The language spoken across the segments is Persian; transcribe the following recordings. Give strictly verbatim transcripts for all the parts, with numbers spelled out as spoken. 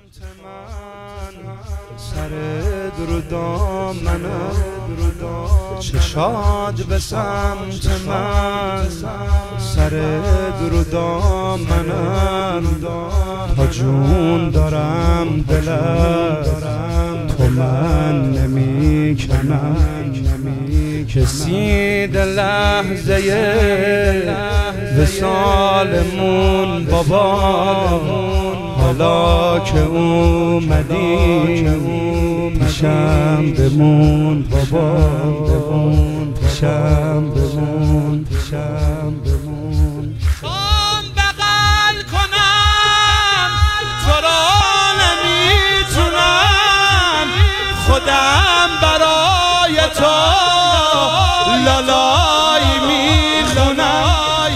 سر درودام منم چشاد به سمت من، سر درودام منم تا جون دارم دلم تو من نمی کنم. کسی در لحظه وصالمون بابا، حالا که اومدی پیشم بمون بابا، پیشم بمون، پیشم بمون. خوام بغل کنم تو را نمیتونم، خودم برای تو لالایی میخونم.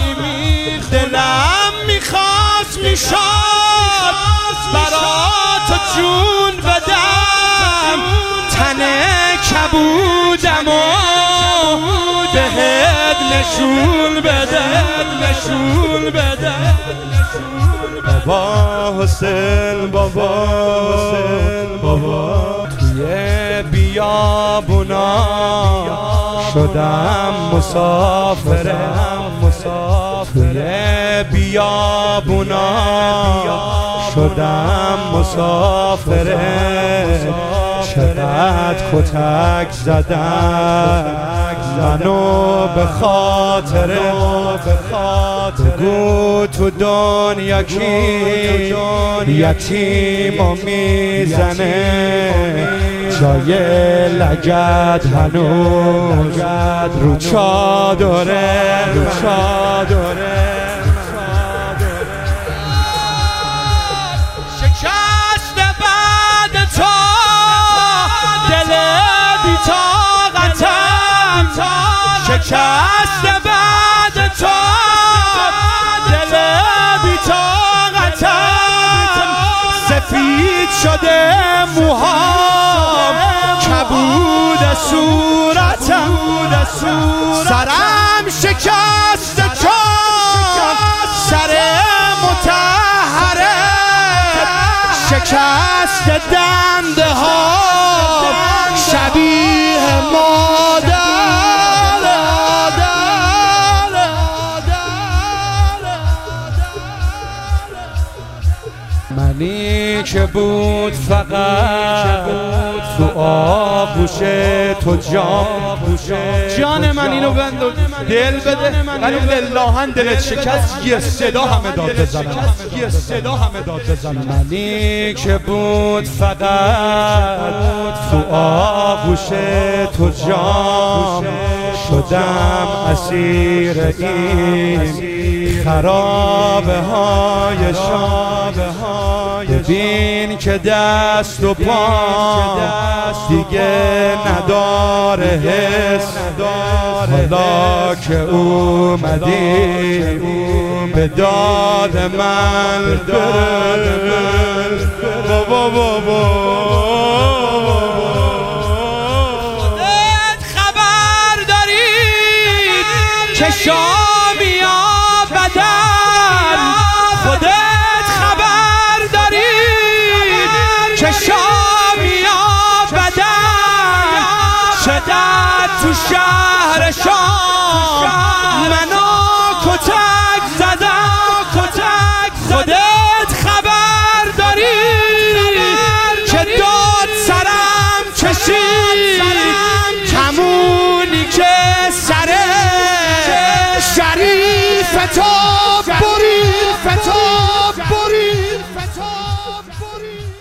دلم میخواست میشد برا تو جون بدم، تن کبودم و بهت نشون بدم، نشون بدم. بابا حسین بابا، بابا توی بیابونا شدم مسافرم، توی بیابونا شدم مسافرم. چقدر کتک زدم منو به خاطر، بگو تو دنیا کی یتیمو میزنه، جای لگد هنوز رو چادره، رو چادره. شکست بعد تو دل بی طاقتم، شکست بعد تو دل بی طاقتم. سفید شده موهام، کبود صورتم، سرم شکست چون سر مطهره، شکست دنده ها شبیه مادر. منی که بود فقط تو آغوش تو جان، جان من اینو بند دل بده، ولی للهن دلت شکست یه صدا همه داد بزنم، یه صدا همه داد بزنم. منی که بود فقط تو آغوش تو جان، شدم اسیر این خرابه های شام. ببین که دست و پا دیگه نداره حس، حالا که اومدی به داد من برس. بابا بابا خودت خبر داری که شامی آبدن، خودت خبر داری که شامی آبدن، شدت تو شهر شام منو کتک زدن، کتک. خودت خبر داری که داد سرم کشید، کمونی که سر شریف تو برید، تو برید، تو برید.